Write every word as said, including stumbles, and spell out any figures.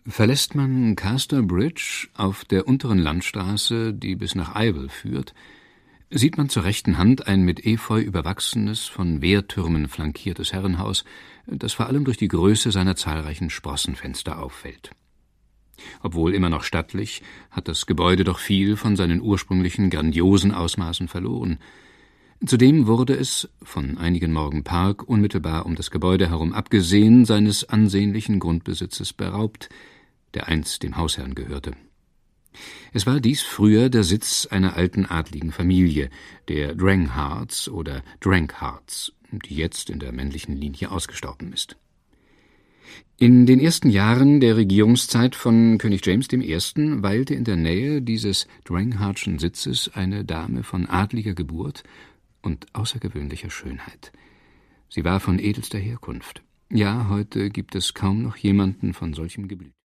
Verlässt man Casterbridge auf der unteren Landstraße, die bis nach Ivel führt, sieht man zur rechten Hand ein mit Efeu überwachsenes, von Wehrtürmen flankiertes Herrenhaus, das vor allem durch die Größe seiner zahlreichen Sprossenfenster auffällt. Obwohl immer noch stattlich, hat das Gebäude doch viel von seinen ursprünglichen grandiosen Ausmaßen verloren. Zudem wurde es, von einigen Morgan Park unmittelbar um das Gebäude herum abgesehen, seines ansehnlichen Grundbesitzes beraubt, der einst dem Hausherrn gehörte. Es war dies früher der Sitz einer alten adligen Familie, der Drenghards oder Drankhards, die jetzt in der männlichen Linie ausgestorben ist. In den ersten Jahren der Regierungszeit von König James der Erste. weilte in der Nähe dieses Dranghardschen Sitzes eine Dame von adliger Geburt und außergewöhnlicher Schönheit. Sie war von edelster Herkunft. Ja, heute gibt es kaum noch jemanden von solchem Geblüt.